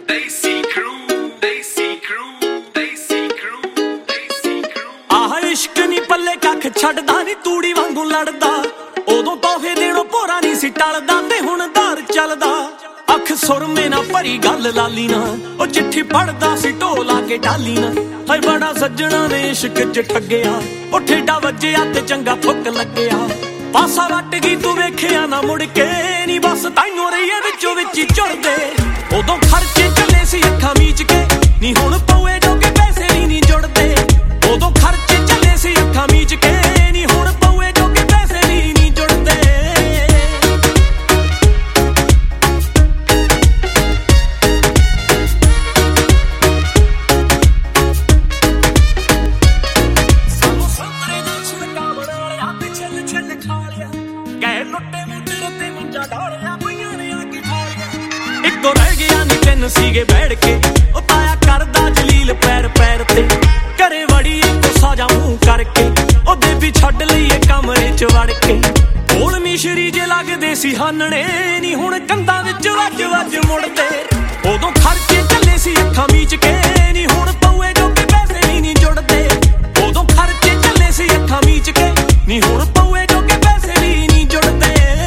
ਆਹ ਇਸ਼ਕ ਨੀ ਪੱਲੇ ਕੱਖ ਛੱਡਦਾ ਨੀ ਤੂੜੀ ਵਾਂਗੂ ਲੜਦਾ ਉਦੋਂ ਤੋਹਫੇ ਦੇਣੋਂ ਭੋਰਾ ਨਹੀਂ ਸੀ ਟਲਦਾ ਤੇ ਹੁਣ ਧਾਰ ਚੱਲਦਾ ਅੱਖ ਸੁਰਮੇ ਨਾ ਭਰੀ ਗੱਲ ਲਾਲੀ ਨਾ ਉਹ ਚਿੱਠੀ ਪੜਦਾ ਸੀ ਢੋਲਾ ਕੇ ਡਾਲੀ ਨਾ ਹਰ ਬੜਾ ਸੱਜਣਾ ਨੇ ਇਸ਼ਕ ਚ ਠੱਗਿਆ ਉਹ ਠੇਡਾ ਵੱਜਿਆ ਤੇ ਚੰਗਾ ਫੁੱਕ ਲੱਗਿਆ ਪਾਸਾ ਵੱਟ ਗਈ ਤੂੰ ਵੇਖਿਆ ਨਾ ਮੁੜ ਕੇ ਨੀ ਬਸ ਤਾਈਓ ਰਹੀਏ ਵਿੱਚੋਂ ਵਿੱਚ ਹੀ ਝੁਰਦੇ ਉਦੋਂ ਖਰਚੇ ਚੱਲੇ ਸੀ ਅੱਖਾਂ ਮੀਚ ਕੇ ਨੀ ਹੁਣ ਪਊਏ ਜੋਗੇ ਪੈਸੇ ਵੀ ਨਹੀਂ ਜੁੜਦੇ ਉਦੋਂ ਖਰਚੇ ਚੱਲੇ ਸੀ ਅੱਖਾਂ ਮੀਚ ਕੇ ਨੀ ਹੁਣ ਪਊਏ ਜੋਗੇ ਪੈਸੇ ਵੀ ਨਹੀਂ ਜੁੜਦੇ ਸਾਨੂੰ ਸਾਹਮਣੇ ਦਾ ਛਿਲਕਾ ਬਣਾ ਲਿਆ ਤੇ ਛਿੱਲ ਛਿੱਲ ਖਾ ਲਿਆ ਗਏ ਲੁੱਟੇ ਮੁੱਟੇ ਉੱਤੇ ਮੰਜਾ ਢਾਲਿਆ ਪਈਆਂ ਨੇ ਆ ਕੇ ਠਾਲਿਆ ਇੱਕੋ ਰਹਿ ਗਿਆ ਨੀ ਤਿੰਨ ਸੀਗੇ ਬੈਠ ਕੇ ਉਹ ਪਾਇਆ ਕਰਦਾ ਜਲੀਲ ਪੈਰ ਪੈਰ ਤੇ ਘਰੇ ਵੜੀ ਇੱਕੋ ਸਾਜਾ ਮੂੰਹ ਕਰਕੇ ਉਹ ਬੇਬੀ ਛੱਡ ਲਈਏ ਕਮਰੇ ਚ ਵੜ ਕੇ ਕੋਲ ਮਿਸ਼ਰੀ ਜੇ ਲੱਗਦੇ ਸੀ ਹਾਨਣੇ ਨੀ ਹੁਣ ਕੰਧਾਂ ਵਿੱਚ ਵੱਜ ਵੱਜ ਮੁੜਦੇ ਉਦੋਂ ਖਰਚੇ ਚੱਲੇ ਸੀ ਅੱਖਾਂ ਮੀਚ ਕੇ ਨੀ ਹੁਣ ਪਊਏ ਜੋਗੇ ਪੈਸੇ ਵੀ ਨਹੀਂ ਜੁੜਦੇ ਉਦੋਂ ਖਰਚੇ ਚੱਲੇ ਸੀ ਅੱਖਾਂ ਮੀਚ ਕੇ ਨੀ ਹੁਣ ਪਊਏ ਜੋਗੇ ਪੈਸੇ ਵੀ ਨਹੀਂ ਜੁੜਦੇ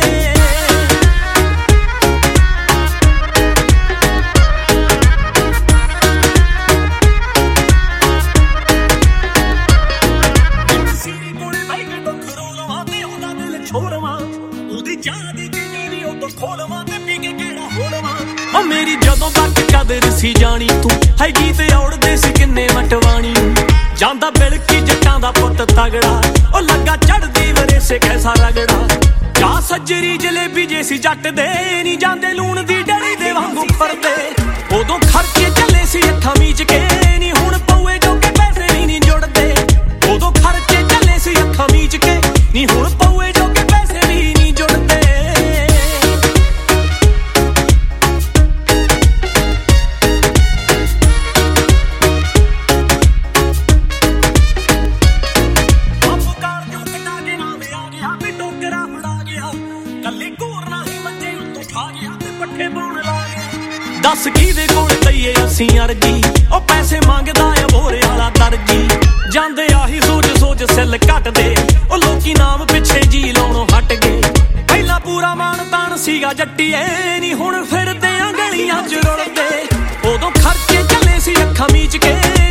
ਉਹ ਮੇਰੀ ਜਦੋਂ ਤੱਕ ਕਦਰ ਸੀ ਜਾਣੀ ਤੂੰ ਹੈ ਗੀਤ ਔੜਦੇ ਸੀ ਕਿੰਨੇ ਮਟਵਾਣੀ ਜਾਂਦਾ ਬਿਲਕੀ ਜੱਟਾਂ ਦਾ ਪੁੱਤ ਤਗੜਾ ਉਹ ਲੱਗਾ ਚੜਦੀ ਵਰੇਸੇ ਕੈਸਾ ਰਗੜਾ ਜਾ ਸੱਜਰੀ ਜਲੇਬੀ ਜੇ ਸੀ ਜੱਟ ਦੇ ਨਹੀਂ ਜਾਂਦੇ ਲੂਣ ਦੀ ਡੜੀ ਦੇ ਵਾਂਗੂ ਫਰਦੇ ਉਦੋਂ ਖਰਚੇ ਚੱਲੇ ਸੀ ਅੱਖਾਂ ਮੀਚ ਕੇ ਨਹੀਂ ਹੁਣ ਪਊਏ ਜੋਗੇ ਪੈਸੇ ਵੀ ਨਹੀਂ ਜੁੜਦੇ ਉਦੋਂ ਖਰਚੇ ਚੱਲੇ ਸੀ ਅੱਖਾਂ ਮੀਚ ਕੇ ਨਹੀਂ ਹੁਣ ਪਊਏ ਜੋਗੇ ਪੈਸੇ ਵੀ ਨਹੀਂ ਜੁੜਦੇ ਦੱਸ ਕਿਹਦੇ ਕੋਲ ਤਈਏ ਅਸੀਂ ਅਰਜੀ ਉਹ ਪੈਸੇ ਮੰਗਦਾ ਆ ਬੋਰੇ ਵਾਲਾ ਦਰਜੀ ਜਾਂਦੇ ਆਹੀ ਸੋਚ ਸੋਚ ਸਿੱਲ ਘਟਦੇ ਉਹ ਲੋਕੀ ਨਾਮ ਪਿੱਛੇ ਜੀ ਲਾਉਣੋਂ ਹਟ ਗਏ ਪਹਿਲਾਂ ਪੂਰਾ ਮਾਣ ਤਾਣ ਸੀਗਾ ਜੱਟੀਏ ਨੀ ਹੁਣ ਫਿਰਦੇ ਆ ਗਲੀਆਂ ਚ ਰੁਲਦੇ ਉਦੋਂ ਖਰਚੇ ਚੱਲੇ ਸੀ ਅੱਖਾਂ ਮੀਚ ਕੇ